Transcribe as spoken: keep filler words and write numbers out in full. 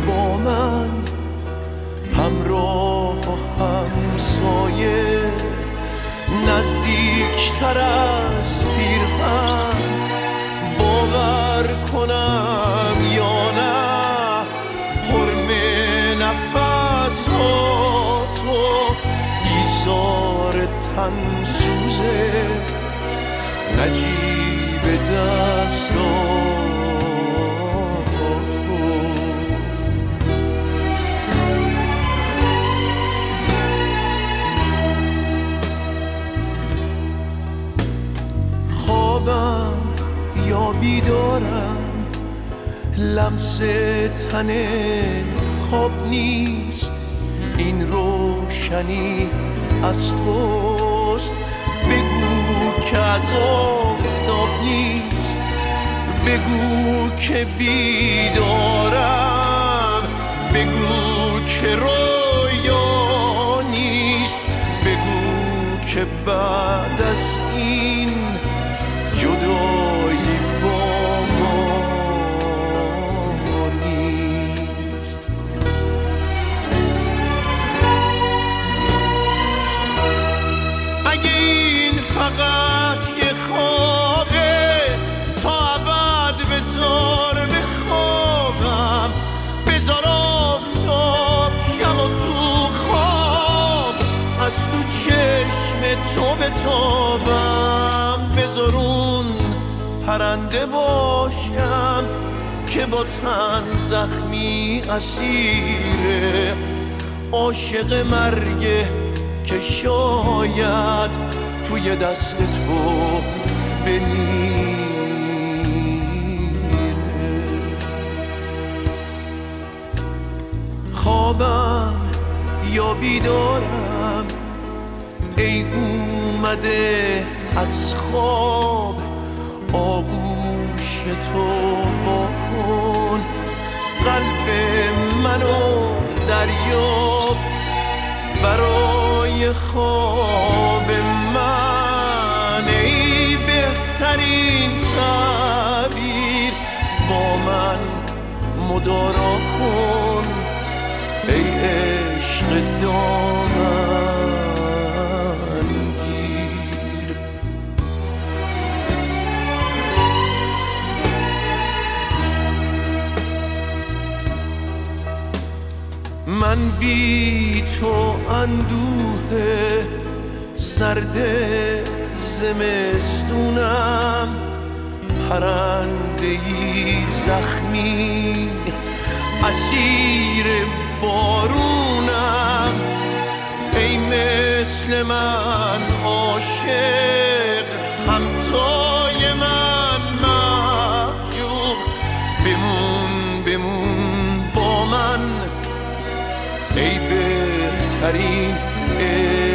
با من، همراه و همسایه، نزدیکتر از پیرهن. باور کنم یا نه حرم نفس ها تو، ایثار تن سوزه نجیب دستا یا بیدارم، لمس تن خواب نیست، این روشنی از توست. بگو که از آفتاب نیست، بگو که بیدارم، بگو که رویا نیست، بگو که بعد از این جدایی با ما نیست. اگه این فقط یه خوابه، تا ابد بذار بخوابم، بذار آفتاب شم و تو خواب از تو چشم تو بتابم. بذار اون پرنده باشم که با تن زخمی اسیره، عاشق مرگه که شاید توی دست تو بمیره. خوابم یا بیدارم، ای اومده از خواب آغوش تو وا کن، قلب منو دریاب برای خواب من. ای بهترین تعبیر با من مدارا کن، ای عشق دامن گیر. من بی تو اندوه سرد زمستونم، پرنده‌ای زخمی اسیر بارونم. ای مثل من عاشق همتای من محجوب، بمون بمون با من ای بهترین